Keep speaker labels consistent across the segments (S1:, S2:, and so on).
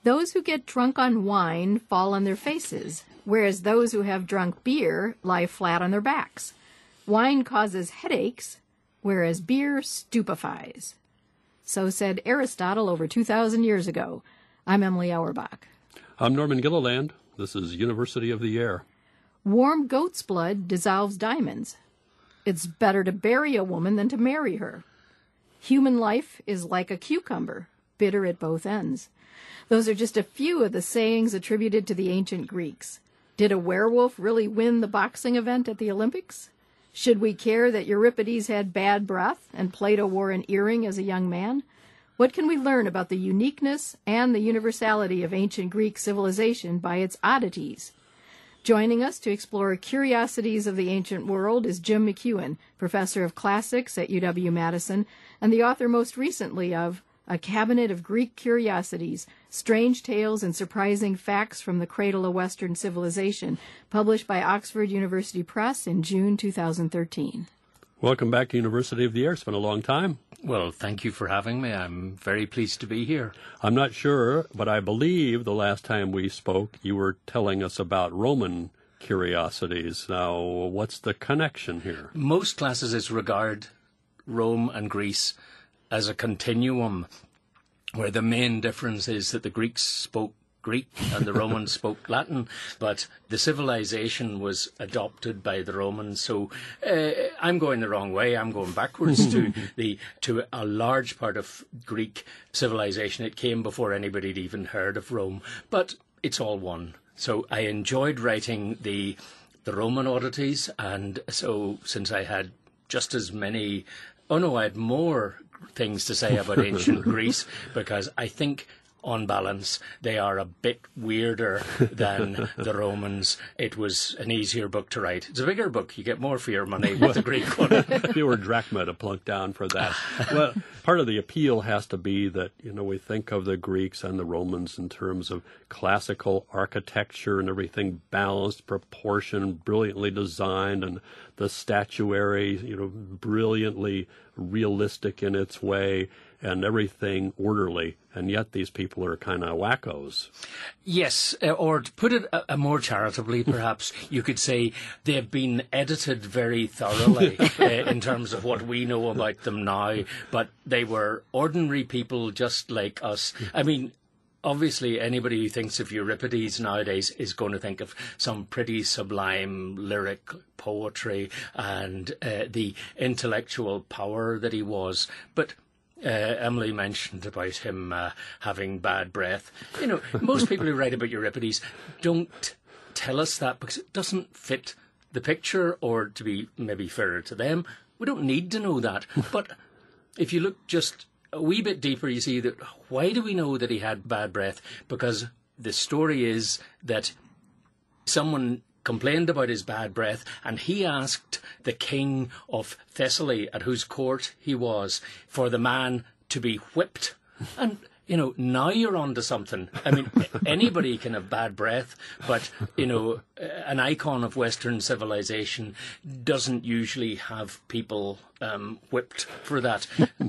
S1: Those who get drunk on wine fall on their faces, whereas those who have drunk beer lie flat on their backs. Wine causes headaches, whereas beer stupefies. So said Aristotle over 2,000 years ago. I'm Emily Auerbach.
S2: I'm Norman Gilliland. This is University of the Air.
S1: Warm goat's blood dissolves diamonds. It's better to bury a woman than to marry her. Human life is like a cucumber, bitter at both ends. Those are just a few of the sayings attributed to the ancient Greeks. Did a werewolf really win the boxing event at the Olympics? Should we care that Euripides had bad breath and Plato wore an earring as a young man? What can we learn about the uniqueness and the universality of ancient Greek civilization by its oddities? Joining us to explore curiosities of the ancient world is Jim McEwen, professor of classics at UW-Madison and the author most recently of A Cabinet of Greek Curiosities, Strange Tales and Surprising Facts from the Cradle of Western Civilization, published by Oxford University Press in June 2013.
S2: Welcome back to University of the Air. It's been a long time.
S3: Well, thank you for having me. I'm very pleased to be here.
S2: I'm not sure, but I believe the last time we spoke, you were telling us about Roman curiosities. Now, what's the connection here?
S3: Most classes regard Rome and Greece as a continuum, where the main difference is that the Greeks spoke Greek and the Romans spoke Latin, but the civilization was adopted by the Romans. So I'm going the wrong way. I'm going backwards to a large part of Greek civilization. It came before anybody had even heard of Rome, but it's all one. So I enjoyed writing the Roman oddities, and so since I had just as many, I had more things to say about ancient Greece, because I think on balance, they are a bit weirder than the Romans. It was an easier book to write. It's a bigger book. You get more for your money with the Greek one.
S2: Fewer drachma to plunk down for that. Well, part of the appeal has to be that, we think of the Greeks and the Romans in terms of classical architecture and everything balanced, proportioned, brilliantly designed, and the statuary, brilliantly realistic in its way, and everything orderly, and yet these people are kind of wackos.
S3: Yes, or to put it more charitably, perhaps, you could say they've been edited very thoroughly in terms of what we know about them now, but they were ordinary people just like us. I mean, obviously, anybody who thinks of Euripides nowadays is going to think of some pretty sublime lyric poetry and the intellectual power that he was, but Emily mentioned about him having bad breath. Most people who write about Euripides don't tell us that because it doesn't fit the picture, or to be maybe fairer to them, we don't need to know that. But if you look just a wee bit deeper, you see that why do we know that he had bad breath? Because the story is that someone complained about his bad breath, and he asked the king of Thessaly, at whose court he was, for the man to be whipped. And, now you're on to something. I mean, anybody can have bad breath, but, an icon of Western civilization doesn't usually have people whipped for that.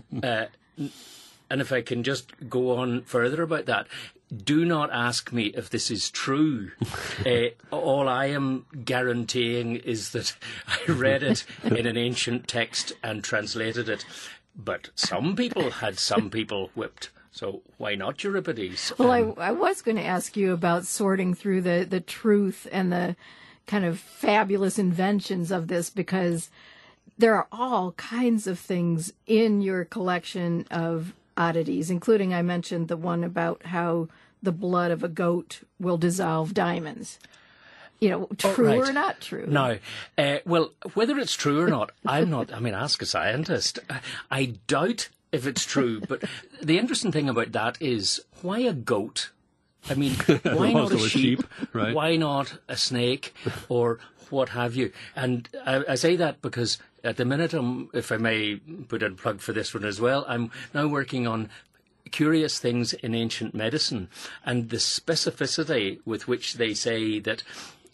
S3: And if I can just go on further about that, do not ask me if this is true. All I am guaranteeing is that I read it in an ancient text and translated it. But some people had some people whipped. So why not Euripides?
S1: Well, I was going to ask you about sorting through the truth and the kind of fabulous inventions of this, because there are all kinds of things in your collection of oddities, including, I mentioned, the one about how the blood of a goat will dissolve diamonds. True or not true?
S3: No. Well, whether it's true or not, ask a scientist. I doubt if it's true, but the interesting thing about that is, why a goat? I mean, why not a sheep?
S2: Right?
S3: Why not a snake or what have you? And I say that because at the minute, if I may put in a plug for this one as well, I'm now working on curious things in ancient medicine and the specificity with which they say that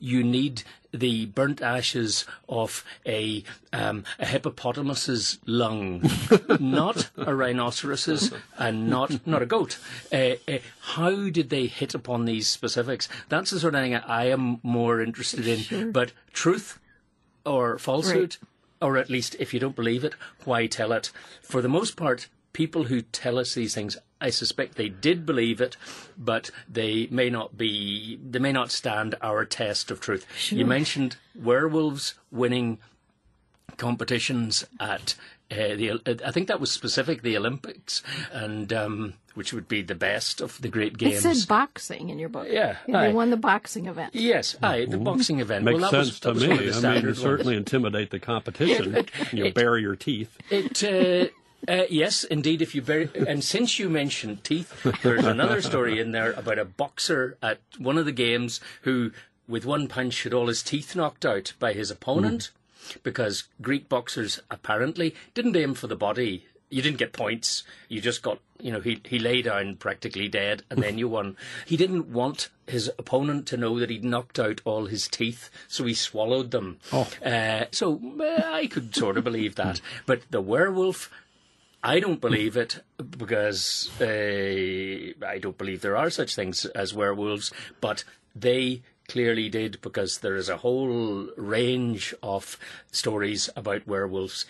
S3: you need the burnt ashes of a hippopotamus's lung, not a rhinoceros's, and not a goat. How did they hit upon these specifics? That's the sort of thing I am more interested in.
S1: Sure.
S3: But truth or falsehood, or at least if you don't believe it, why tell it? For the most part, people who tell us these things, I suspect they did believe it, but they may not stand our test of truth.
S1: Sure.
S3: You mentioned werewolves winning competitions at I think that was specific, the Olympics, and which would be the best of the great games.
S1: It said boxing in your book.
S3: Yeah,
S1: They won the boxing event.
S3: Yes, the boxing event.
S2: Makes
S3: well,
S2: sense
S3: that was
S2: to
S3: one of
S2: me.
S3: the
S2: I mean,
S3: standard
S2: certainly
S3: ones.
S2: intimidate the competition. You bury your teeth.
S3: Yes, indeed. If you and since you mentioned teeth, there's another story in there about a boxer at one of the games who, with one punch, had all his teeth knocked out by his opponent, because Greek boxers apparently didn't aim for the body. You didn't get points. You just got, he lay down practically dead, and then you won. He didn't want his opponent to know that he'd knocked out all his teeth, so he swallowed them. So I could sort of believe that. But the werewolf, I don't believe it, because I don't believe there are such things as werewolves, but they clearly did, because there is a whole range of stories about werewolves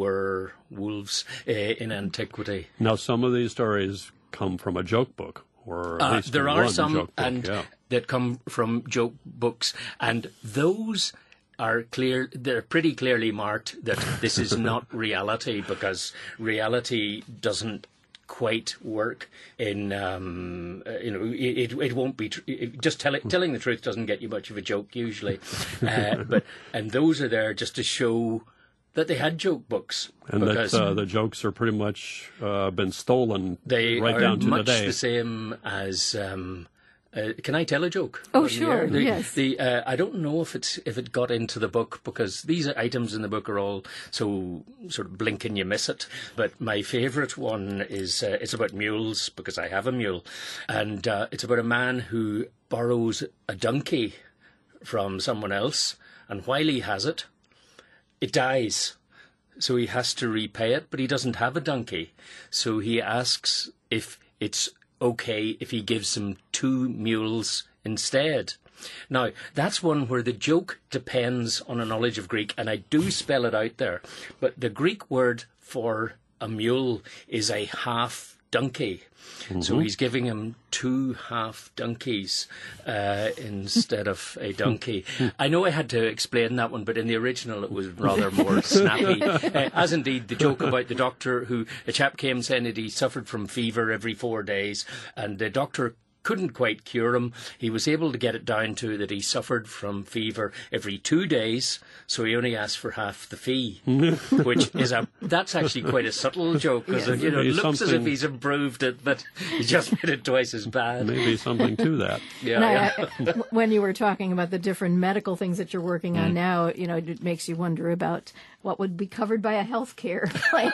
S3: in antiquity.
S2: Now, some of these stories come from a joke book, or at least
S3: there are
S2: one
S3: some
S2: joke book,
S3: that come from joke books, and those are clear. They're pretty clearly marked that this is not reality, because reality doesn't quite work in it won't be just telling the truth doesn't get you much of a joke usually, and those are there just to show that they had joke books,
S2: and that the jokes are pretty much been stolen
S3: they
S2: right
S3: are
S2: down to
S3: much
S2: the day.
S3: the same as can I tell a joke?
S1: Oh, sure, yes.
S3: I don't know if it got into the book, because these items in the book are all so sort of blink and you miss it. But my favourite one is it's about mules, because I have a mule, and it's about a man who borrows a donkey from someone else, and while he has it, it dies. So he has to repay it, but he doesn't have a donkey. So he asks if it's okay if he gives him 2 mules instead. Now, that's one where the joke depends on a knowledge of Greek, and I do spell it out there. But the Greek word for a mule is a half donkey. So he's giving him 2 half donkeys instead of a donkey. I know I had to explain that one, but in the original it was rather more snappy. As indeed the joke about the doctor a chap came saying that he suffered from fever every 4 days, and the doctor couldn't quite cure him. He was able to get it down to that he suffered from fever every 2 days, so he only asked for half the fee, which is that's actually quite a subtle joke, because it looks as if he's improved it, but he just made it twice as bad.
S2: Maybe something to that.
S1: When you were talking about the different medical things that you're working on now, it makes you wonder about what would be covered by a healthcare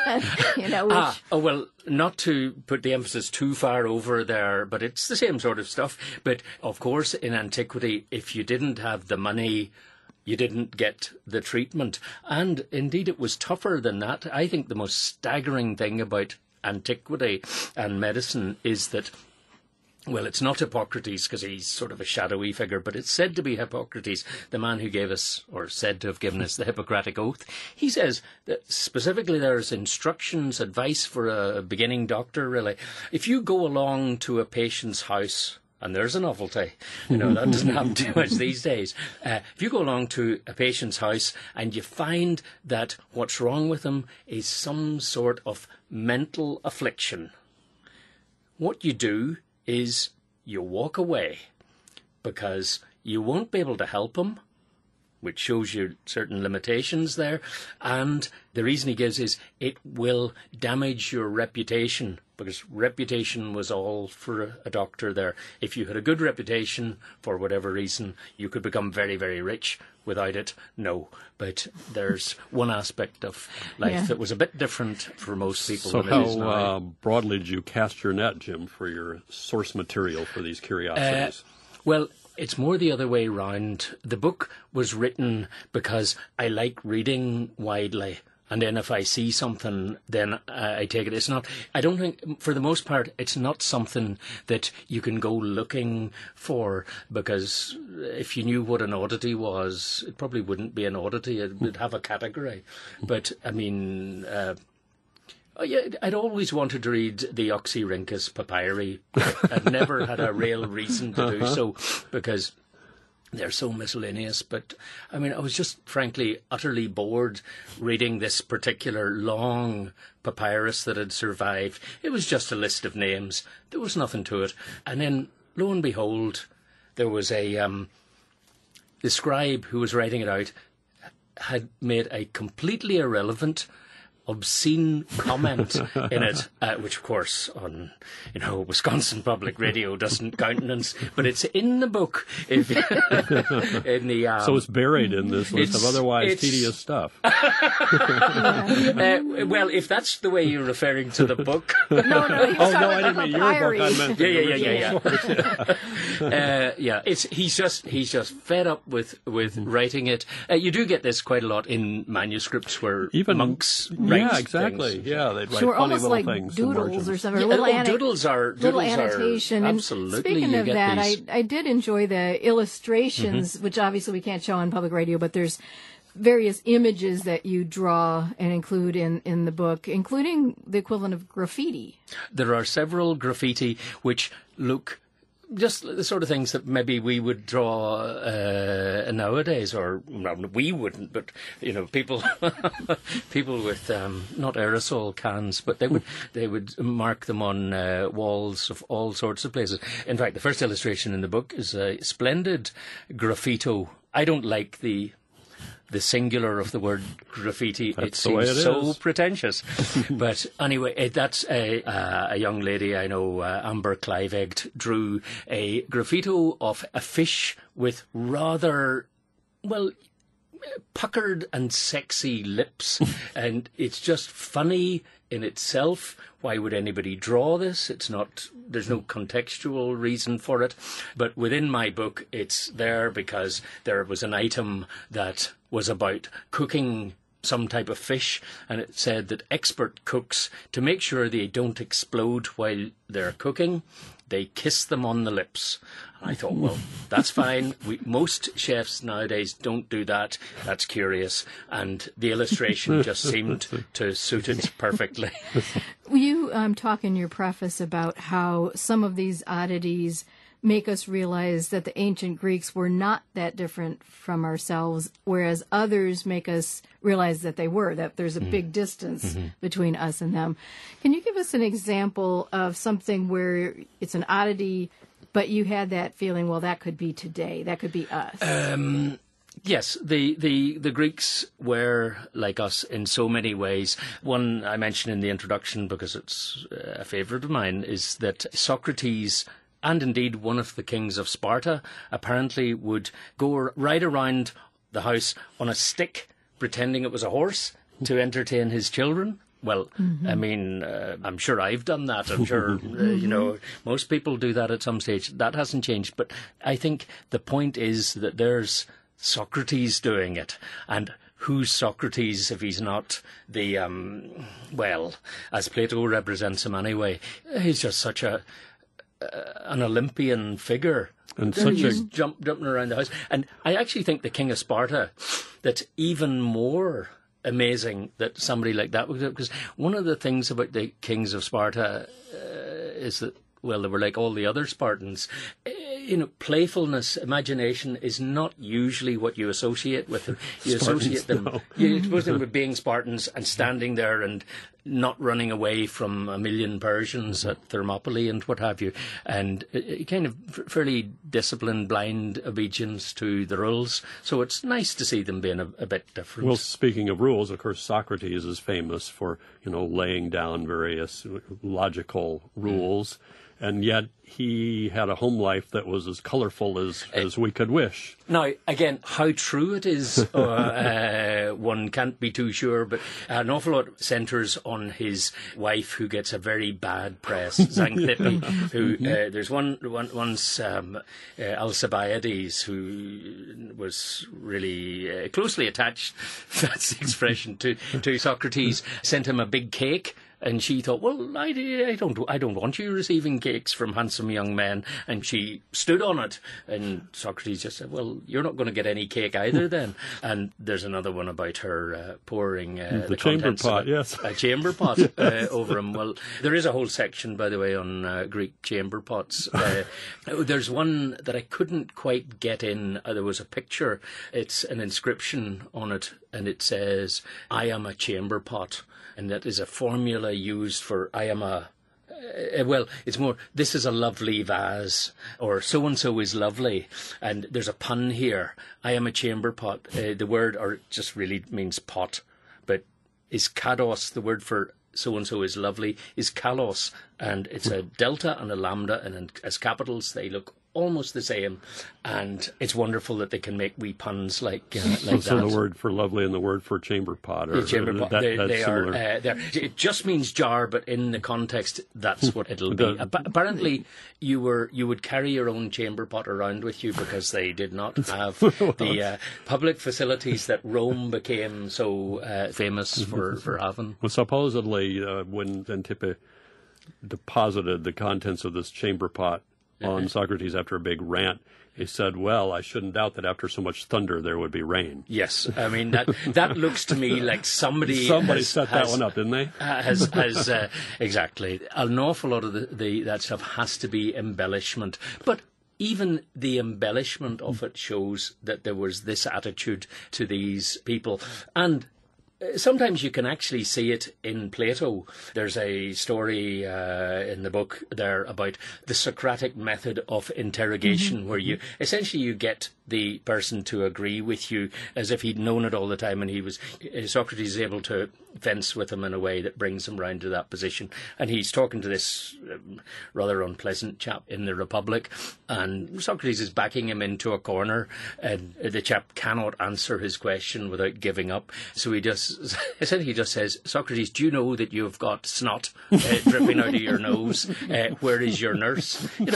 S1: plan.
S3: Well, not to put the emphasis too far over there, but it's the same sort of stuff. But of course, in antiquity, if you didn't have the money, you didn't get the treatment. And indeed, it was tougher than that. I think the most staggering thing about antiquity and medicine is that, well, it's not Hippocrates, because he's sort of a shadowy figure, but it's said to be Hippocrates, the man who gave us, or said to have given us, the Hippocratic Oath. He says that specifically there's instructions, advice for a beginning doctor, really. If you go along to a patient's house, and there's a novelty, that doesn't happen too much these days. If you go along to a patient's house and you find that what's wrong with them is some sort of mental affliction, what you do is you walk away, because you won't be able to help him, which shows you certain limitations there. And the reason he gives is it will damage your reputation, because reputation was all for a doctor there. If you had a good reputation, for whatever reason, you could become very, very rich. Without it, no. But there's one aspect of life that was a bit different for most people.
S2: So
S3: than it is now.
S2: how broadly did you cast your net, Jim, for your source material for these curiosities?
S3: Well, It's more the other way round. The book was written because I like reading widely. And then if I see something, then I take it. It's not, I don't think, for the most part, it's not something that you can go looking for, because if you knew what an oddity was, it probably wouldn't be an oddity. It would have a category. But, I mean, I'd always wanted to read the Oxyrhynchus papyri. I'd never had a real reason to do so, because they're so miscellaneous. But, I mean, I was just, frankly, utterly bored reading this particular long papyrus that had survived. It was just a list of names. There was nothing to it. And then, lo and behold, there was the scribe who was writing it out had made a completely irrelevant, obscene comment in it, which of course on Wisconsin Public Radio doesn't countenance, but it's in the book. So
S2: it's buried in this list of otherwise tedious stuff.
S3: Well, if that's the way you're referring to the book.
S1: No,
S2: I didn't mean your book. I meant
S3: Yeah. He's just fed up with writing it. You do get this quite a lot in manuscripts where even monks write.
S2: Yeah, exactly.
S3: Things.
S2: Yeah, they'd write
S1: sure,
S2: funny
S1: almost
S2: little
S1: like
S2: things.
S1: doodles or something.
S3: Doodles are
S1: annotation.
S3: Absolutely.
S1: And speaking of that, I did enjoy the illustrations, which obviously we can't show on public radio, but there's various images that you draw and include in the book, including the equivalent of graffiti.
S3: There are several graffiti which look just the sort of things that maybe we would draw nowadays, or well, we wouldn't, but people with not aerosol cans, but they would mark them on walls of all sorts of places. In fact, the first illustration in the book is a splendid graffito. I don't like the singular of the word graffiti. It seems so pretentious. But anyway, that's a young lady I know, Amber Clive-Eggt, drew a graffito of a fish with rather, puckered and sexy lips. And it's just funny in itself. Why would anybody draw this? There's no contextual reason for it. But within my book, it's there because there was an item that was about cooking some type of fish, and it said that expert cooks, to make sure they don't explode while they're cooking, they kiss them on the lips. And I thought, well, that's fine. Most chefs nowadays don't do that. That's curious. And the illustration just seemed to suit it perfectly.
S1: You talk in your preface about how some of these oddities make us realize that the ancient Greeks were not that different from ourselves, whereas others make us realize that they were, that there's a big distance between us and them. Can you give us an example of something where it's an oddity, but you had that feeling, well, that could be today, that could be us?
S3: Yes, the Greeks were like us in so many ways. One I mentioned in the introduction, because it's a favourite of mine, is that Socrates, and indeed one of the kings of Sparta, apparently would go right around the house on a stick, pretending it was a horse, to entertain his children. Well, I mean, I'm sure I've done that. I'm sure, most people do that at some stage. That hasn't changed. But I think the point is that there's Socrates doing it. And who's Socrates if he's not the, as Plato represents him anyway, he's just such an Olympian figure. And such a jumping around the house. And I actually think the king of Sparta, that's even more amazing that somebody like that would do it, because one of the things about the kings of Sparta is that, well, they were like all the other Spartans. Playfulness, imagination is not usually what you associate with them. You associate them, you suppose them with being Spartans and standing there and not running away from a million Persians at Thermopylae and what have you, and kind of fairly disciplined, blind obedience to the rules. So it's nice to see them being a bit different.
S2: Well, speaking of rules, of course, Socrates is famous for, laying down various logical rules. and yet he had a home life that was as colorful as we could wish.
S3: Now, again, how true it is, one can't be too sure, but an awful lot centres on his wife, who gets a very bad press, Xanthippe, who, there's once Alcibiades, who was really closely attached, that's the expression, to Socrates, sent him a big cake. And she thought, well, I don't want you receiving cakes from handsome young men. And she stood on it. And Socrates just said, well, you're not going to get any cake either then. And there's another one about her pouring the
S2: chamber pot, yes.
S3: A chamber pot over him. Well, there is a whole section, by the way, on Greek chamber pots. There's one that I couldn't quite get in. There was a picture. It's an inscription on it, and it says, I am a chamber pot. And that is a formula used for, I am a, well, it's more, this is a lovely vase, or so-and-so is lovely. And there's a pun here. I am a chamber pot. The word, or it just really means pot, but is kados, the word for so-and-so is lovely, is kalos. And it's a delta and a lambda, and as capitals, they look almost the same, and it's wonderful that they can make wee puns like that.
S2: So the word for lovely and the word for chamber pot are
S3: chamber pot. They are. It just means jar, but in the context, that's what it'll be. Apparently, you would carry your own chamber pot around with you because they did not have the public facilities that Rome became so famous for having.
S2: Well, supposedly, when Xanthippe deposited the contents of this chamber pot on Socrates after a big rant, he said, well, I shouldn't doubt that after so much thunder there would be rain.
S3: Yes, I mean, that looks to me like somebody
S2: set that one up, didn't they?
S3: Exactly. An awful lot of that stuff has to be embellishment. But even the embellishment of it shows that there was this attitude to these people. And sometimes you can actually see it in Plato. There's a story in the book there about the Socratic method of interrogation, where you get the person to agree with you as if he'd known it all the time, and Socrates is able to fence with him in a way that brings him round to that position. And he's talking to this rather unpleasant chap in the Republic, and Socrates is backing him into a corner, and the chap cannot answer his question without giving up. So he just says, Socrates, do you know that you've got snot dripping out of your nose? Where is your nurse? And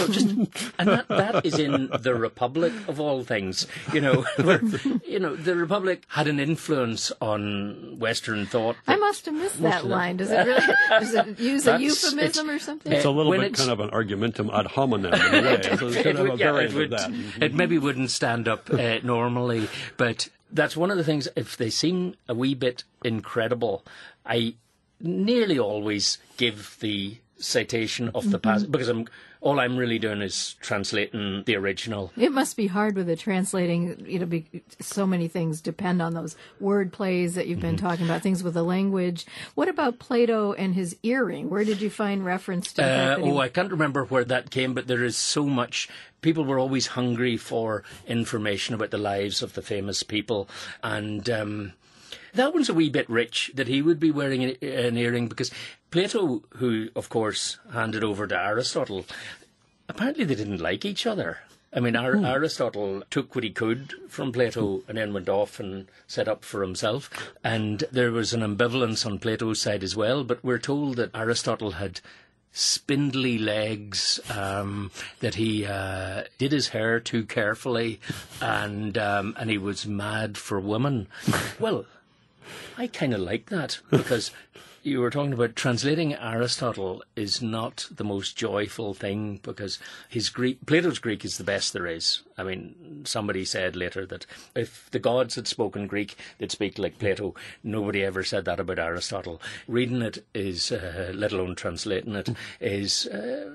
S3: that is in the Republic of all things. Where, the Republic had an influence on Western thought.
S1: I must have missed that line. Does it use a euphemism or something?
S2: It's a little bit kind of an argumentum ad hominem in a way. So it's kind of a variant of that.
S3: It maybe wouldn't stand up normally, but that's one of the things. If they seem a wee bit incredible, I nearly always give the citation of the passage, because all I'm really doing is translating the original.
S1: It must be hard with the translating. So many things depend on those word plays that you've been talking about, things with the language. What about Plato and his earring? Where did you find reference to that?
S3: I can't remember where that came, but there is so much. People were always hungry for information about the lives of the famous people, and that one's a wee bit rich, that he would be wearing an earring, because Plato, who, of course, handed over to Aristotle, apparently they didn't like each other. I mean, Aristotle took what he could from Plato and then went off and set up for himself. And there was an ambivalence on Plato's side as well, but we're told that Aristotle had spindly legs, that he did his hair too carefully, and he was mad for women. Well, I kind of like that, because you were talking about translating Aristotle is not the most joyful thing, because Plato's Greek is the best there is. I mean, somebody said later that if the gods had spoken Greek, they'd speak like Plato. Nobody ever said that about Aristotle. Reading it is, let alone translating it, is,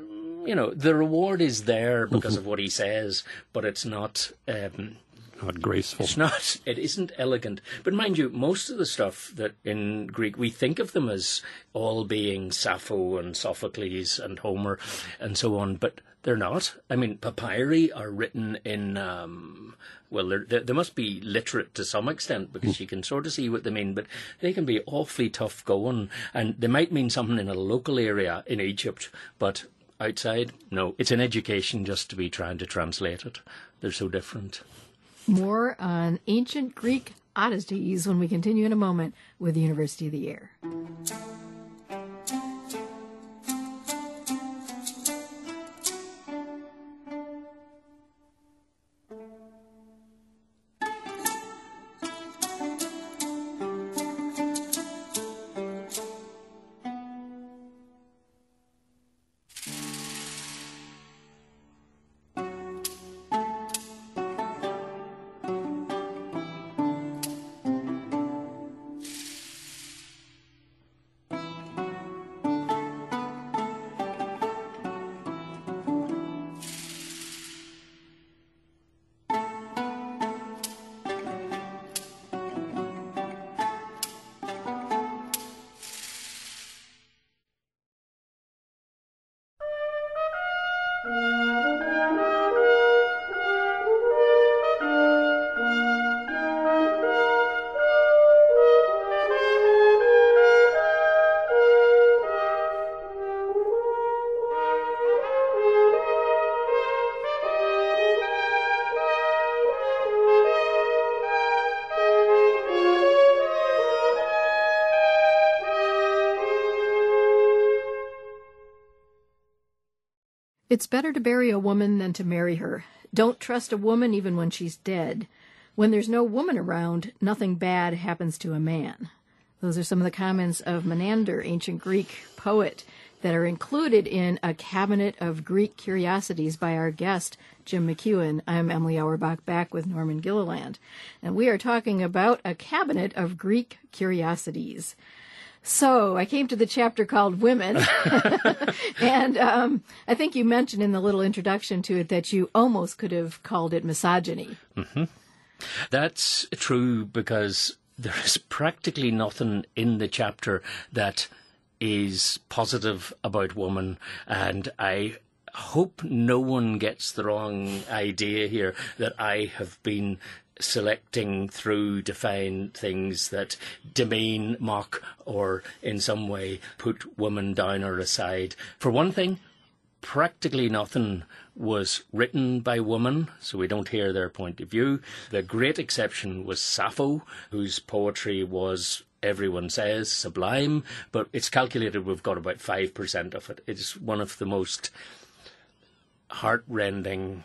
S3: the reward is there because of what he says, but it's not
S2: not graceful.
S3: It's not. It isn't elegant. But mind you, most of the stuff that in Greek, we think of them as all being Sappho and Sophocles and Homer and so on, but they're not. I mean, papyri are written in, they must be literate to some extent, because you can sort of see what they mean, but they can be awfully tough going, and they might mean something in a local area in Egypt, but outside. No, it's an education just to be trying to translate it. They're so different.
S1: More on ancient Greek oddities when we continue in a moment with the University of the Air. It's better to bury a woman than to marry her. Don't trust a woman even when she's dead. When there's no woman around, nothing bad happens to a man. Those are some of the comments of Menander, ancient Greek poet, that are included in A Cabinet of Greek Curiosities by our guest, Jim McEwen. I'm Emily Auerbach, back with Norman Gilliland. And we are talking about A Cabinet of Greek Curiosities. So I came to the chapter called Women, and I think you mentioned in the little introduction to it that you almost could have called it misogyny.
S3: Mm-hmm. That's true, because there is practically nothing in the chapter that is positive about women, and I hope no one gets the wrong idea here that I have been selecting through to find things that demean, mock, or in some way put women down or aside. For one thing, practically nothing was written by women, so we don't hear their point of view. The great exception was Sappho, whose poetry was, everyone says, sublime, but it's calculated we've got about 5% of it. It's one of the most heartrending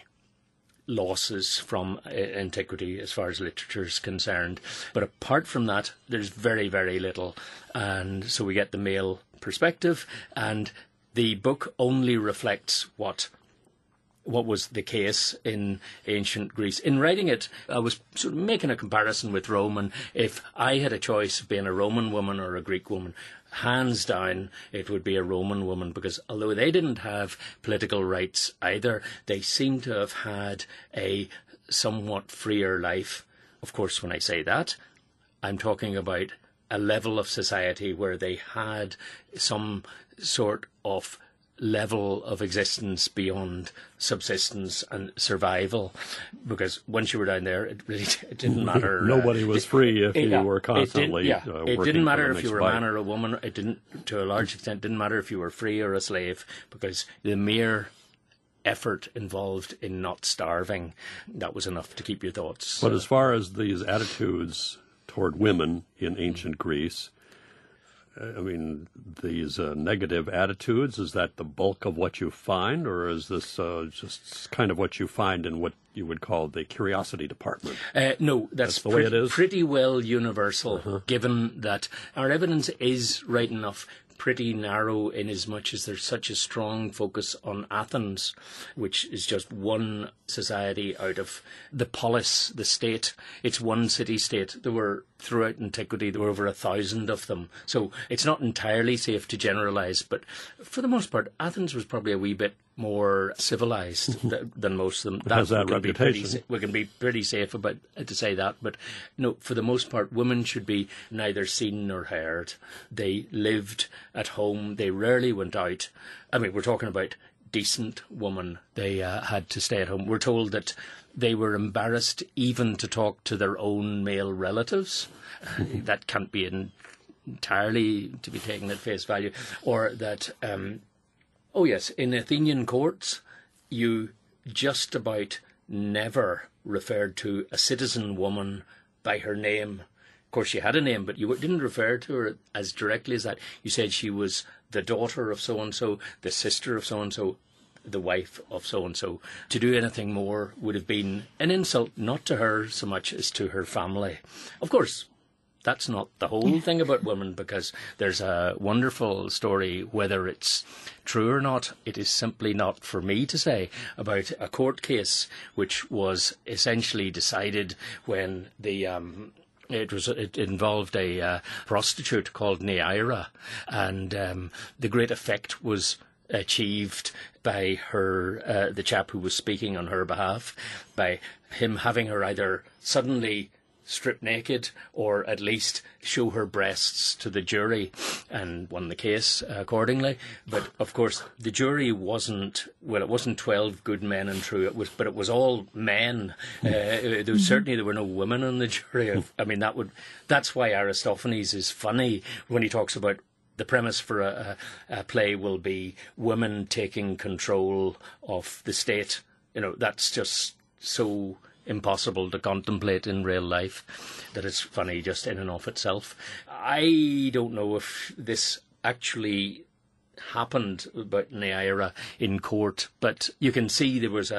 S3: losses from antiquity as far as literature is concerned. But apart from that, there's very, very little. And so we get the male perspective, and the book only reflects what was the case in ancient Greece. In writing it, I was sort of making a comparison with Rome, and if I had a choice of being a Roman woman or a Greek woman, hands down, it would be a Roman woman, because although they didn't have political rights either, they seem to have had a somewhat freer life. Of course, when I say that, I'm talking about a level of society where they had some sort of level of existence beyond subsistence and survival, because once you were down there, it didn't matter.
S2: Nobody was free if you were constantly working.
S3: It didn't matter if you were a
S2: bite.
S3: man or a woman. It didn't, to a large extent, didn't matter if you were free or a slave, because the mere effort involved in not starving, that was enough to keep your thoughts.
S2: But as far as these attitudes toward women in ancient Greece, I mean, these negative attitudes, is that the bulk of what you find, or is this just kind of what you find in what you would call the curiosity department?
S3: No, that's
S2: the way it is?
S3: Pretty well universal, given that our evidence is right enough pretty narrow, in as much as there's such a strong focus on Athens, which is just one society out of the polis, the state. It's one city-state. There were, throughout antiquity, there were over 1,000 of them. So it's not entirely safe to generalise, but for the most part, Athens was probably a wee bit more civilized than most of them.
S2: It has that reputation.
S3: We can be pretty safe about to say that, but no, for the most part, women should be neither seen nor heard. They lived at home. They rarely went out. I mean, we're talking about decent women. They had to stay at home. We're told that they were embarrassed even to talk to their own male relatives. That can't be entirely to be taken at face value. Or that Oh, yes. In Athenian courts, you just about never referred to a citizen woman by her name. Of course, she had a name, but you didn't refer to her as directly as that. You said she was the daughter of so-and-so, the sister of so-and-so, the wife of so-and-so. To do anything more would have been an insult, not to her so much as to her family. Of course, that's not the whole thing about women, because there's a wonderful story, whether it's true or not, it is simply not for me to say, about a court case which was essentially decided when it involved a prostitute called Neaira, and the great effect was achieved by her, the chap who was speaking on her behalf, by him having her either suddenly strip naked or at least show her breasts to the jury, and won the case accordingly. But of course the jury wasn't 12 good men and true, but it was all men. There were no women on the jury. I mean, that's why Aristophanes is funny when he talks about the premise for a play will be women taking control of the state. That's just so impossible to contemplate in real life that it's funny just in and of itself. I don't know if this actually happened about Neaira in court, but you can see there was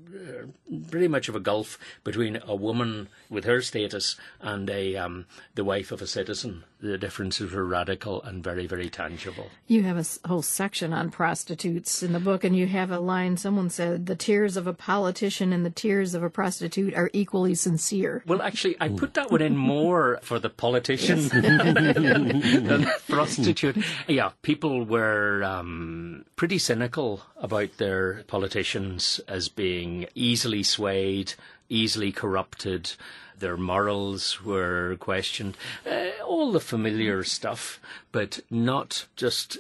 S3: pretty much of a gulf between a woman with her status and the wife of a citizen. The differences were radical and very, very tangible.
S1: You have a whole section on prostitutes in the book, and you have a line, someone said, the tears of a politician and the tears of a prostitute are equally sincere.
S3: Well, actually, I put that one in more for the politician than the prostitute. Yeah, people were pretty cynical about their politicians as being easily swayed, easily corrupted. Their morals were questioned. All the familiar stuff, but not just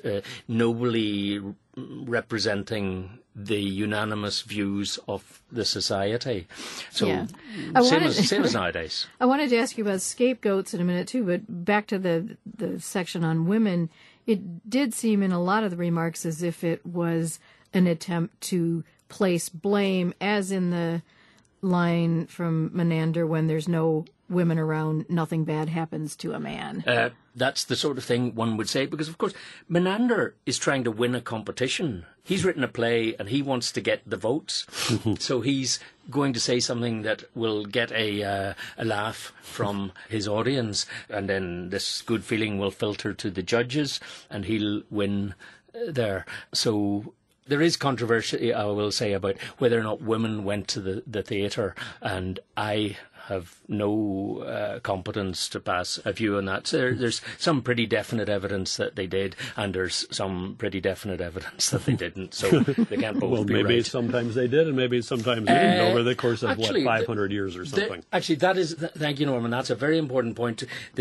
S3: nobly representing the unanimous views of the society. So,
S1: yeah.
S3: Same as nowadays.
S1: I wanted to ask you about scapegoats in a minute, too, but back to the section on women, it did seem in a lot of the remarks as if it was an attempt to place blame, as in the line from Menander, when there's no women around, nothing bad happens to a man.
S3: That's the sort of thing one would say, because, of course, Menander is trying to win a competition. He's written a play and he wants to get the votes. So he's going to say something that will get a laugh from his audience, and then this good feeling will filter to the judges and he'll win there. So there is controversy, I will say, about whether or not women went to the theatre, and I have no competence to pass a view on that. So there's some pretty definite evidence that they did, and there's some pretty definite evidence that they didn't. So they can't both be right.
S2: Maybe sometimes they did, and maybe sometimes they didn't, over the course of, 500 years or something.
S3: Thank you, Norman. That's a very important point.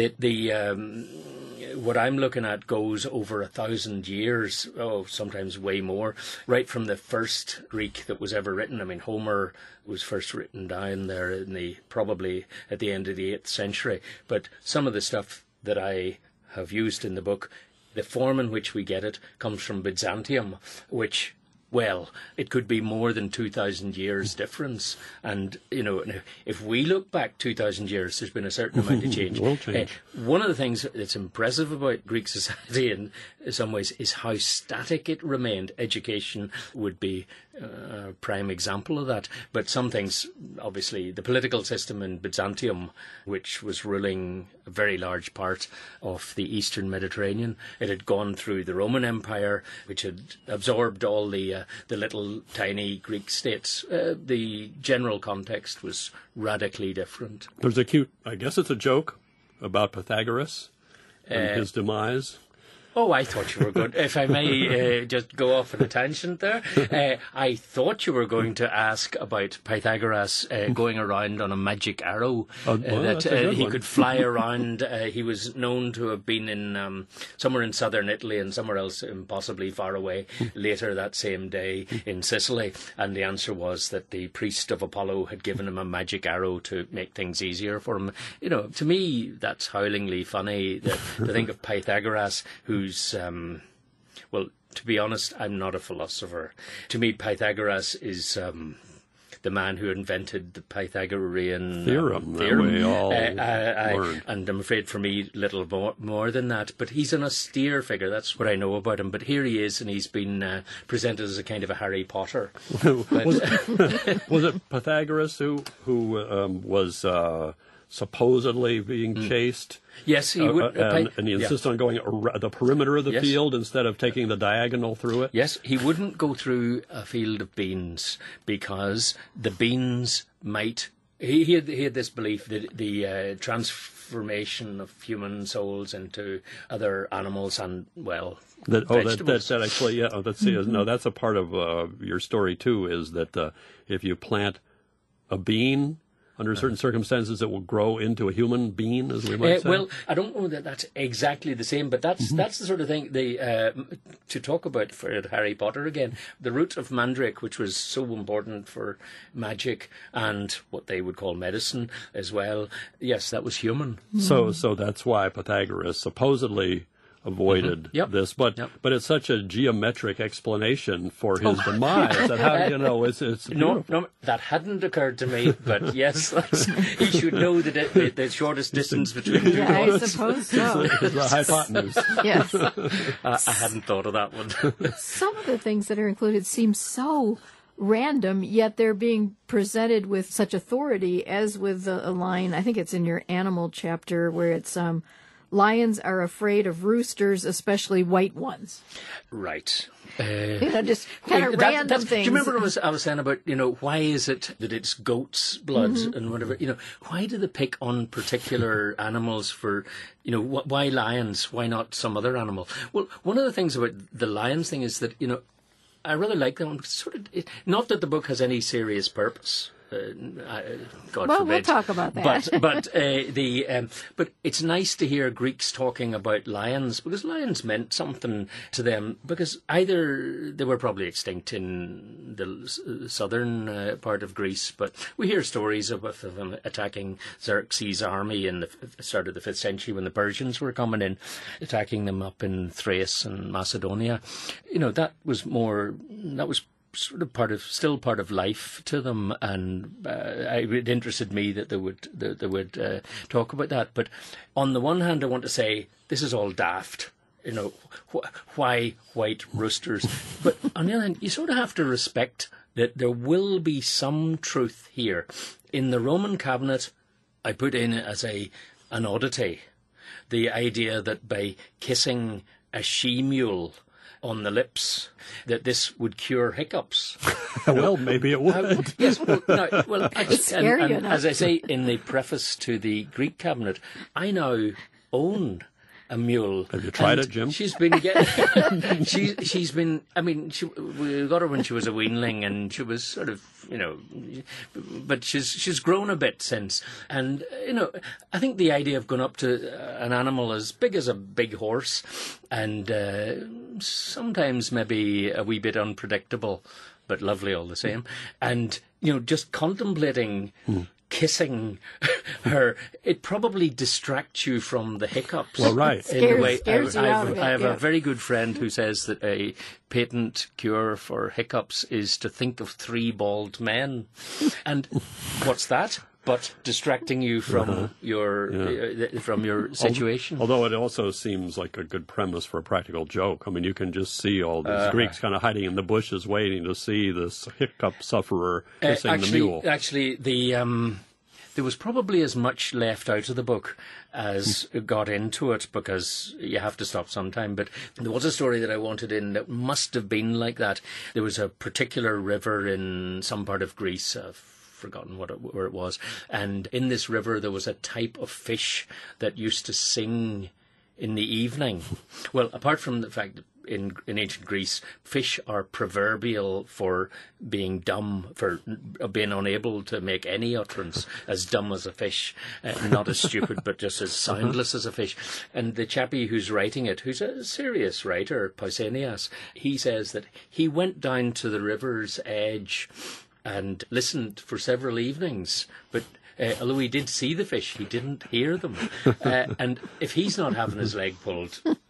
S3: What I'm looking at goes over 1,000 years, sometimes way more, right from the first Greek that was ever written. I mean, Homer was first written down there probably at the end of the 8th century. But some of the stuff that I have used in the book, the form in which we get it comes from Byzantium, which, well, it could be more than 2,000 years difference. And, if we look back 2,000 years, there's been a certain amount of change. One of the things that's impressive about Greek society in some ways is how static it remained. Education would be a prime example of that. But some things, obviously, the political system in Byzantium, which was ruling a very large part of the Eastern Mediterranean, it had gone through the Roman Empire, which had absorbed all the little tiny Greek states. The general context was radically different.
S2: There's I guess it's a joke about Pythagoras and his demise.
S3: Oh, I thought you were going, if I may just go off on a tangent there, I thought you were going to ask about Pythagoras going around on a magic arrow, that he could fly around. He was known to have been in somewhere in southern Italy and somewhere else impossibly far away later that same day in Sicily, and the answer was that the priest of Apollo had given him a magic arrow to make things easier for him. To me, that's howlingly funny to think of Pythagoras, who's Well, to be honest, I'm not a philosopher. To me, Pythagoras is the man who invented the Pythagorean
S2: theorem. That we all learned.
S3: And I'm afraid for me, little more than that. But he's an austere figure. That's what I know about him. But here he is, and he's been presented as a kind of a Harry Potter.
S2: Was it Pythagoras who was supposedly being chased?
S3: Yes, he would.
S2: And he insisted on going the perimeter of the field instead of taking the diagonal through it?
S3: Yes, he wouldn't go through a field of beans because the beans might... He had this belief that the transformation of human souls into other animals and, well, vegetables.
S2: That actually, yeah, no, that's a part of your story too, is that if you plant a bean... Under certain circumstances, it will grow into a human being, as we might say.
S3: Well, I don't know that that's exactly the same, but that's the sort of thing to talk about for Harry Potter again. The root of mandrake, which was so important for magic and what they would call medicine as well. Yes, that was human.
S2: So that's why Pythagoras supposedly avoided this, but it's such a geometric explanation for his demise that how it's
S3: no, that hadn't occurred to me, but yes, he should know the shortest distance between two
S1: I suppose so.
S2: Is the hypotenuse.
S1: Yes.
S3: I hadn't thought of that one.
S1: Some of the things that are included seem so random, yet they're being presented with such authority, as with a line, I think it's in your animal chapter, where it's lions are afraid of roosters, especially white ones.
S3: Right.
S1: Just kind of random things.
S3: Do you remember what I was saying about, why is it that it's goat's blood and whatever? Why do they pick on particular animals for, why lions? Why not some other animal? Well, one of the things about the lions thing is that, I really like them. Not that the book has any serious purpose. God forbid.
S1: We'll talk about that.
S3: But it's nice to hear Greeks talking about lions, because lions meant something to them, because either they were probably extinct in the southern part of Greece, but we hear stories of them attacking Xerxes' army in the start of the 5th century when the Persians were coming in, attacking them up in Thrace and Macedonia. That was sort of still part of life to them, and it interested me that they would talk about that. But on the one hand, I want to say this is all daft. Why white roosters? But on the other hand, you sort of have to respect that there will be some truth here. In the Roman cabinet, I put in as an oddity the idea that by kissing a she-mule on the lips, that this would cure hiccups.
S2: Well, maybe it would.
S3: Yes, and as I say in the preface to the Greek cabinet, I now own a mule.
S2: Have you tried it, Jim?
S3: She's been getting. she's been. I mean, we got her when she was a weanling, and she was sort of, but she's grown a bit since. And I think the idea of going up to an animal as big as a big horse, and sometimes maybe a wee bit unpredictable, but lovely all the same, and just contemplating. Kissing her, it probably distracts you from the hiccups.
S2: Well, right.
S1: Scares you out of it,
S3: I have a very good friend who says that a patent cure for hiccups is to think of 3 bald men. And what's that? But distracting you from your situation.
S2: Although it also seems like a good premise for a practical joke. I mean, you can just see all these Greeks kind of hiding in the bushes, waiting to see this hiccup sufferer kissing the mule.
S3: Actually, there was probably as much left out of the book as got into it, because you have to stop sometime. But there was a story that I wanted in that must have been like that. There was a particular river in some part of Greece, forgotten where it was, and in this river there was a type of fish that used to sing in the evening. Well, apart from the fact that in ancient Greece, fish are proverbial for being dumb, for being unable to make any utterance, as dumb as a fish, not as stupid, but just as soundless as a fish. And the chappie who's writing it, who's a serious writer, Pausanias, he says that he went down to the river's edge and listened for several evenings, but although he did see the fish, he didn't hear them. And if he's not having his leg pulled,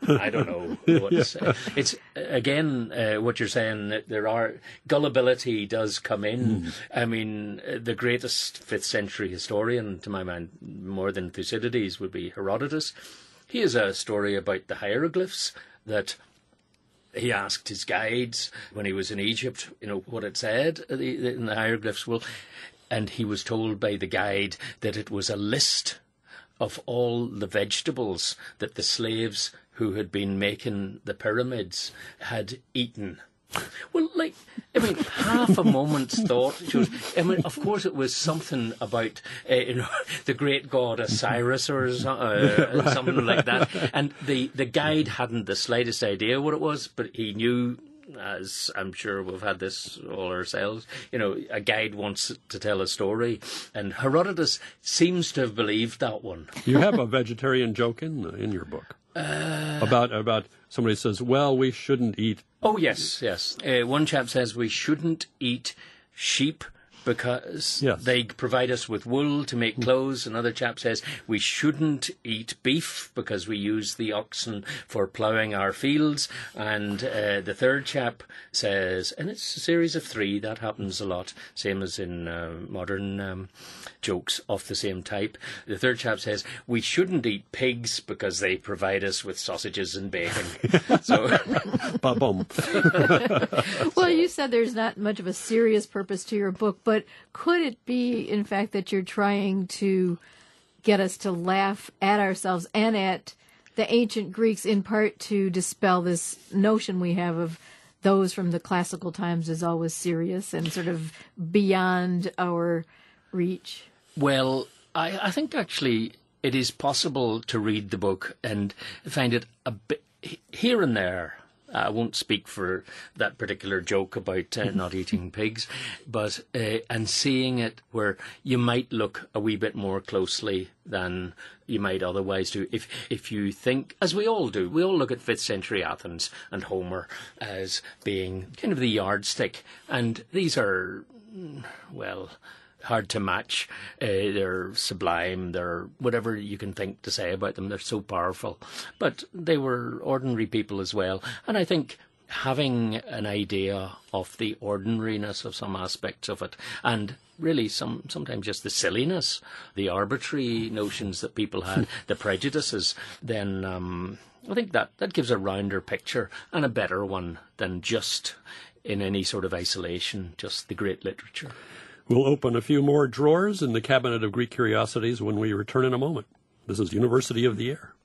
S3: I don't know what to say. It's, again, what you're saying, that gullibility does come in. I mean, the greatest 5th century historian, to my mind, more than Thucydides, would be Herodotus. He has a story about the hieroglyphs that he asked his guides when he was in Egypt, what it said in the hieroglyphs. And he was told by the guide that it was a list of all the vegetables that the slaves who had been making the pyramids had eaten. Well, half a moment's thought shows. Of course, it was something about the great god Osiris or something like that. And the guide hadn't the slightest idea what it was, but he knew, as I'm sure we've had this all ourselves, a guide wants to tell a story, and Herodotus seems to have believed that one.
S2: You have a vegetarian joke in your book about somebody says, well, we shouldn't eat.
S3: Oh, yes. One chap says we shouldn't eat sheep because they provide us with wool to make clothes. Another chap says we shouldn't eat beef because we use the oxen for ploughing our fields. And the third chap says, and it's a series of 3, that happens a lot, same as in modern jokes of the same type. The third chap says we shouldn't eat pigs because they provide us with sausages and bacon. So,
S2: Ba-bum.
S1: Well, you said there's not much of a serious purpose to your book, but could it be, in fact, that you're trying to get us to laugh at ourselves and at the ancient Greeks, in part to dispel this notion we have of those from the classical times as always serious and sort of beyond our reach?
S3: Well, I think actually it is possible to read the book and find it a bit here and there. I won't speak for that particular joke about not eating pigs, but and seeing it where you might look a wee bit more closely than you might otherwise do. If you think, as we all do, we all look at 5th century Athens and Homer as being kind of the yardstick, and these are, well, hard to match. They're sublime. They're whatever you can think to say about them. They're so powerful. But they were ordinary people as well. And I think having an idea of the ordinariness of some aspects of it, and really sometimes just the silliness, the arbitrary notions that people had, the prejudices, then I think that gives a rounder picture and a better one than just in any sort of isolation, just the great literature.
S2: We'll open a few more drawers in the cabinet of Greek curiosities when we return in a moment. This is University of the Air.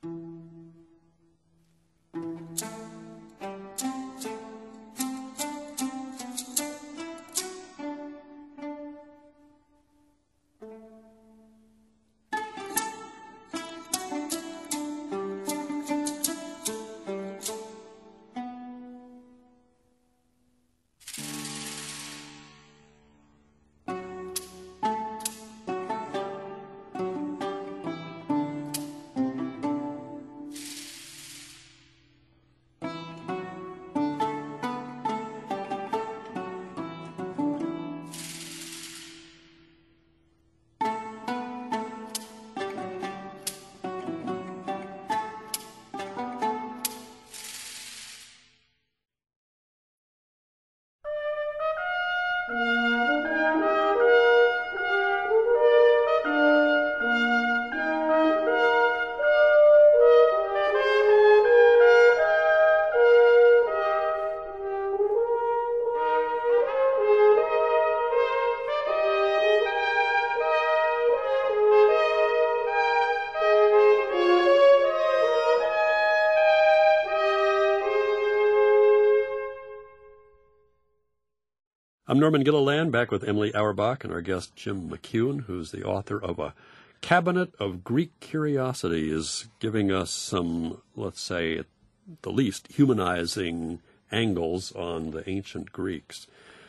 S2: I'm Norman Gilliland, back with Emily Auerbach and our guest Jim McEwen, who's the author of A Cabinet of Greek Curiosities, giving us some, let's say, at the least, humanizing angles on the ancient Greeks.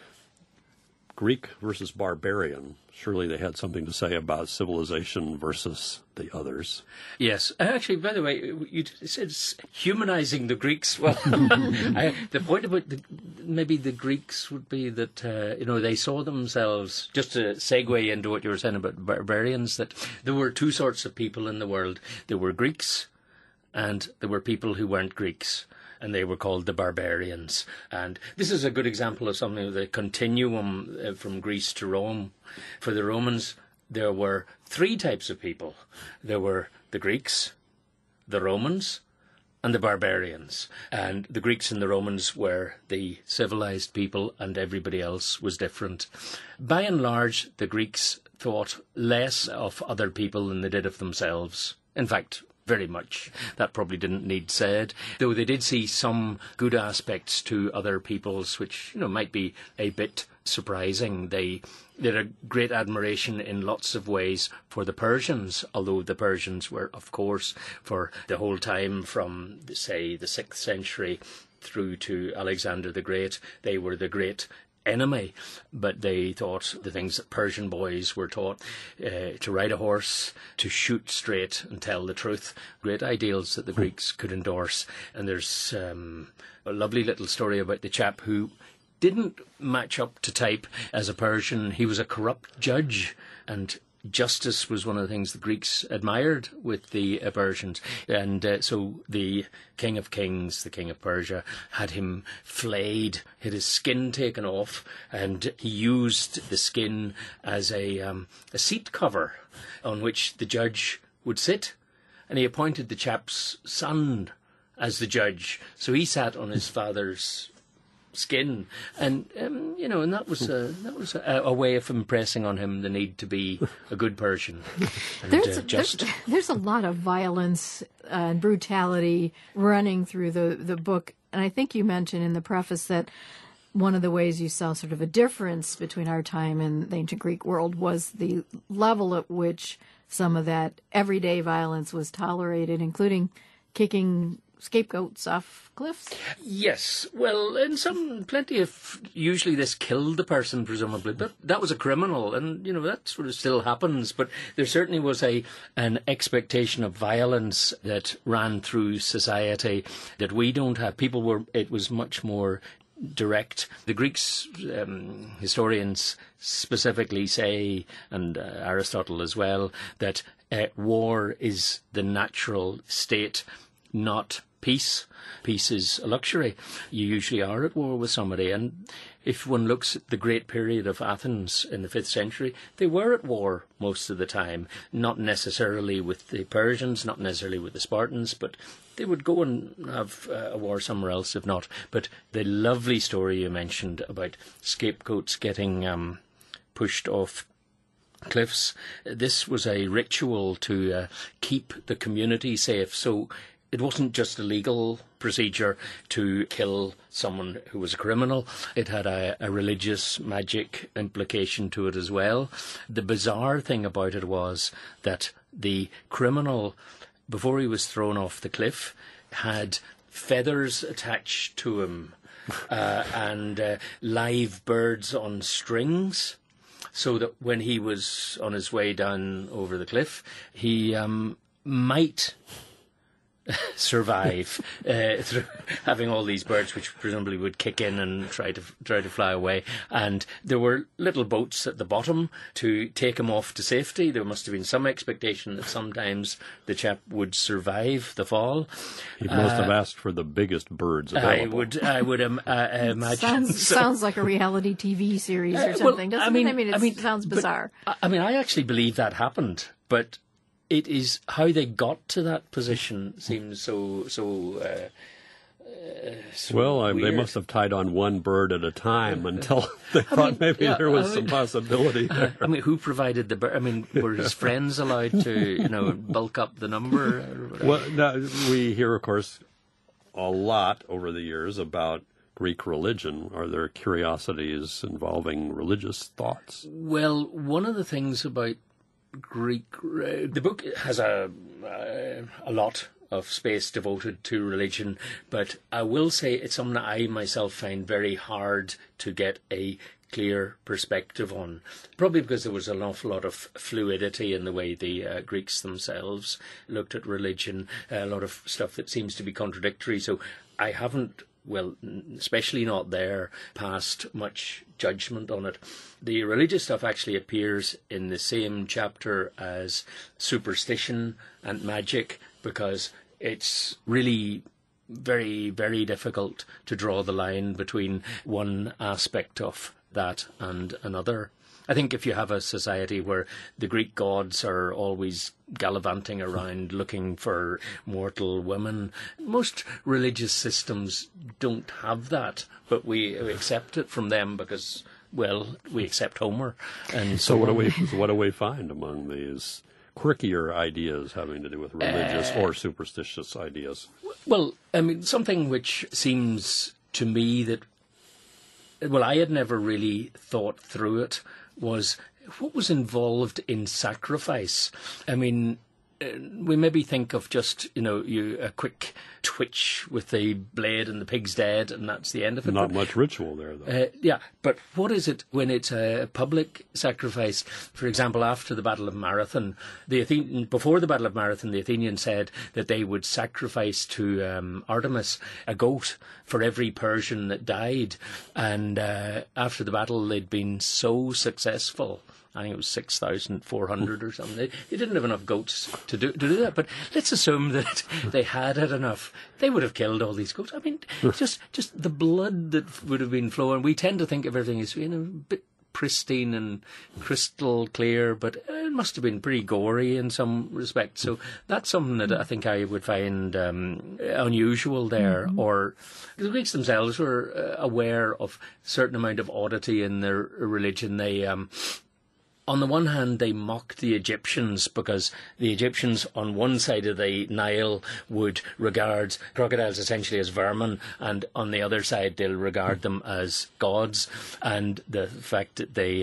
S2: Greek versus barbarian. Surely they had something to say about civilization versus the others.
S3: Yes. Actually, by the way, you said humanizing the Greeks. Well, the point about maybe the Greeks would be that, they saw themselves, just to segue into what you were saying about barbarians, that there were two sorts of people in the world. There were Greeks and there were people who weren't Greeks, and they were called the barbarians. And this is a good example of something of the continuum from Greece to Rome. For the Romans, there were three types of people. There were the Greeks, the Romans, and the barbarians. And the Greeks and the Romans were the civilized people, and everybody else was different. By and large, the Greeks thought less of other people than they did of themselves. In fact, very much. That probably didn't need said, though they did see some good aspects to other peoples, which, might be a bit surprising. They had a great admiration in lots of ways for the Persians, although the Persians were, of course, for the whole time from, say, the 6th century through to Alexander the Great, they were the great enemy. But they thought the things that Persian boys were taught, to ride a horse, to shoot straight and tell the truth, great ideals that the Greeks could endorse. And there's a lovely little story about the chap who didn't match up to type as a Persian. He was a corrupt judge, and justice was one of the things the Greeks admired with the Persians. And so the King of Kings, the King of Persia, had him flayed, had his skin taken off, and he used the skin as a seat cover on which the judge would sit. And he appointed the chap's son as the judge. So he sat on his father's skin, and and that was a way of impressing on him the need to be a good Persian. And,
S1: there's a lot of violence and brutality running through the book, and I think you mentioned in the preface that one of the ways you saw sort of a difference between our time and the ancient Greek world was the level at which some of that everyday violence was tolerated, including kicking scapegoats off cliffs.
S3: Yes, well, in plenty of, usually this killed the person, presumably, but that was a criminal, and, that sort of still happens, but there certainly was an expectation of violence that ran through society that we don't have. It was much more direct. The Greeks, historians specifically say, and Aristotle as well, that war is the natural state, not peace. Peace is a luxury. You usually are at war with somebody, and if one looks at the great period of Athens in the 5th century, they were at war most of the time, not necessarily with the Persians, not necessarily with the Spartans, but they would go and have a war somewhere else if not. But the lovely story you mentioned about scapegoats getting pushed off cliffs, this was a ritual to keep the community safe. So it wasn't just a legal procedure to kill someone who was a criminal. It had a religious magic implication to it as well. The bizarre thing about it was that the criminal, before he was thrown off the cliff, had feathers attached to him and live birds on strings, so that when he was on his way down over the cliff, he might survive through having all these birds, which presumably would kick in and try to fly away. And there were little boats at the bottom to take him off to safety. There must have been some expectation that sometimes the chap would survive the fall.
S2: He must have asked for the biggest birds available.
S3: I would imagine.
S1: Sounds like a reality TV series or something, doesn't it? I mean, it sounds bizarre.
S3: I actually believe that happened, but it is how they got to that position seems so
S2: well,
S3: weird.
S2: They must have tied on one bird at a time until they thought maybe there was some possibility there.
S3: Who provided the bird? Were his friends allowed to, bulk up the number?
S2: Well, we hear, of course, a lot over the years about Greek religion. Are there curiosities involving religious thoughts?
S3: Well, one of the things about Greek, the book has a lot of space devoted to religion, but I will say it's something that I myself find very hard to get a clear perspective on, probably because there was an awful lot of fluidity in the way the Greeks themselves looked at religion, a lot of stuff that seems to be contradictory, so I haven't, well, especially not there, passed much judgment on it. The religious stuff actually appears in the same chapter as superstition and magic, because it's really very, very difficult to draw the line between one aspect of that and another. I think if you have a society where the Greek gods are always gallivanting around looking for mortal women, most religious systems don't have that, but we accept it from them because, well, we accept Homer. And
S2: so what do we find among these quirkier ideas having to do with religious or superstitious ideas?
S3: Well, I mean, something which seems to me that, well, I had never really thought through it, was what was involved in sacrifice. I mean, we maybe think of just, a quick twitch with the blade and the pig's dead, and that's the end of it.
S2: Not much ritual there, though.
S3: Yeah, but what is it when it's a public sacrifice? For example, after the Battle of Marathon, before the Battle of Marathon, the Athenians said that they would sacrifice to Artemis a goat for every Persian that died. And after the battle, they'd been so successful. I think it was 6,400 or something. They didn't have enough goats to do that. But let's assume that they had enough. They would have killed all these goats. I mean, just the blood that would have been flowing. We tend to think of everything as a bit pristine and crystal clear, but it must have been pretty gory in some respects. So that's something that I think I would find unusual there. Mm-hmm. Or the Greeks themselves were aware of a certain amount of oddity in their religion. They on the one hand, they mocked the Egyptians because the Egyptians on one side of the Nile would regard crocodiles essentially as vermin, and on the other side they'll regard them as gods. And the fact that they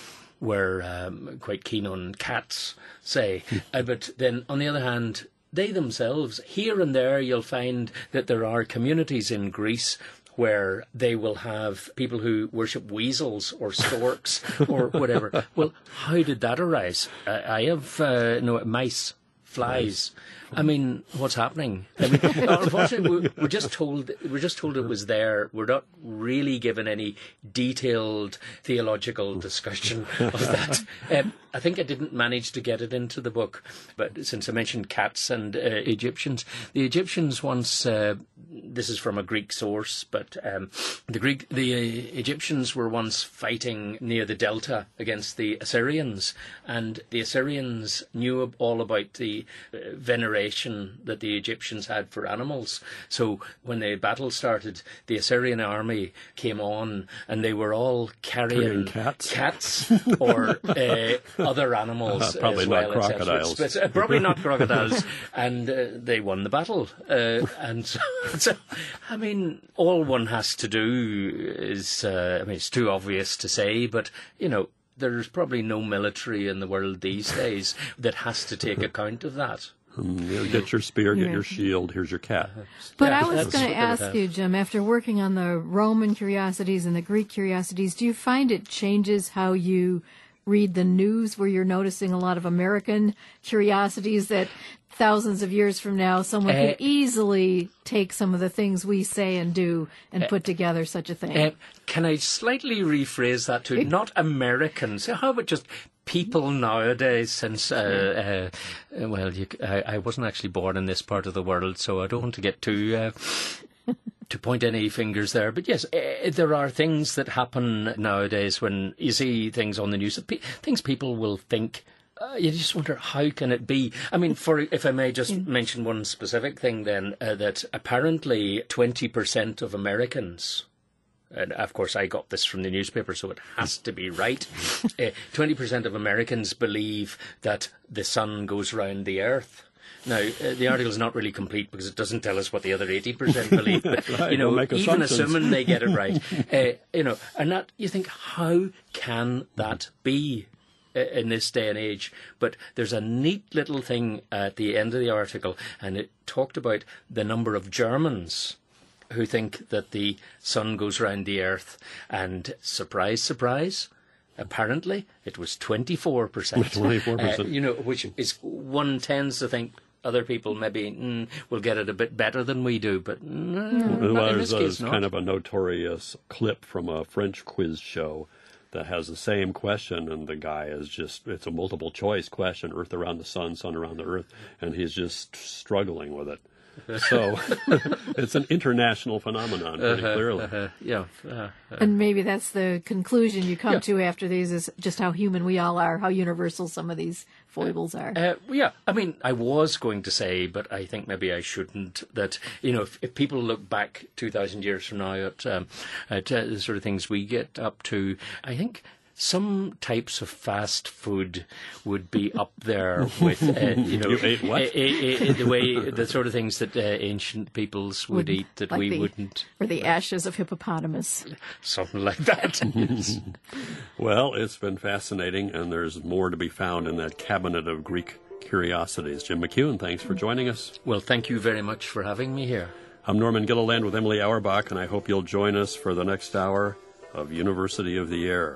S3: were quite keen on cats, say. But then on the other hand, they themselves, here and there, you'll find that there are communities in Greece where they will have people who worship weasels or storks or whatever. Well, how did that arise? I have mice, flies. I mean, what's happening? I mean, unfortunately, we're just told it was there. We're not really given any detailed theological discussion of that. I think I didn't manage to get it into the book, but since I mentioned cats and Egyptians, the Egyptians once. This is from a Greek source, but the Egyptians were once fighting near the Delta against the Assyrians, and the Assyrians knew all about the veneration that the Egyptians had for animals. So when the battle started, the Assyrian army came on, and they were all carrying cats or other animals.
S2: Probably
S3: as
S2: not
S3: well,
S2: crocodiles.
S3: Probably not crocodiles. And they won the battle. And so, I mean, all one has to do is, it's too obvious to say, but, there's probably no military in the world these days that has to take account of that.
S2: Get your spear, get your shield, here's your cat.
S1: But I was going to ask you, Jim, after working on the Roman curiosities and the Greek curiosities, do you find it changes how you read the news, where you're noticing a lot of American curiosities that thousands of years from now someone could easily take some of the things we say and do and put together such a thing?
S3: Can I slightly rephrase that to not Americans? How about just people nowadays, since, I wasn't actually born in this part of the world, so I don't want to get too... to point any fingers there. But yes, there are things that happen nowadays when you see things on the news, things people will think, you just wonder, how can it be? I mean, if I may just mention one specific thing then, that apparently 20% of Americans, and of course I got this from the newspaper, so it has to be right, 20% of Americans believe that the sun goes round the earth. Now, the article is not really complete because it doesn't tell us what the other 80% believe, but,
S2: right,
S3: even assuming they get it right, and that, you think, how can that be in this day and age? But there's a neat little thing at the end of the article, and it talked about the number of Germans who think that the sun goes round the earth, and surprise, surprise, apparently it was 24%.
S2: 24%.
S3: Which is, one tends to think other people maybe will get it a bit better than we do, but
S2: there's kind of a notorious clip from a French quiz show that has the same question, and the guy it's a multiple choice question, Earth around the sun, sun around the Earth, and he's just struggling with it. So it's an international phenomenon, pretty clearly.
S1: And maybe that's the conclusion you come to after these, is just how human we all are, how universal some of these foibles are.
S3: I mean, I was going to say, but I think maybe I shouldn't, that, if people look back 2,000 years from now at the sort of things we get up to, I think some types of fast food would be up there with,
S2: You ate what?
S3: the way, the sort of things that ancient peoples would eat that
S1: like
S3: we wouldn't.
S1: Or the ashes of hippopotamus.
S3: Something like that. Yes.
S2: Well, it's been fascinating, and there's more to be found in that cabinet of Greek curiosities. Jim McEwan, thanks for joining us.
S3: Well, thank you very much for having me here.
S2: I'm Norman Gilliland with Emily Auerbach, and I hope you'll join us for the next hour of University of the Air.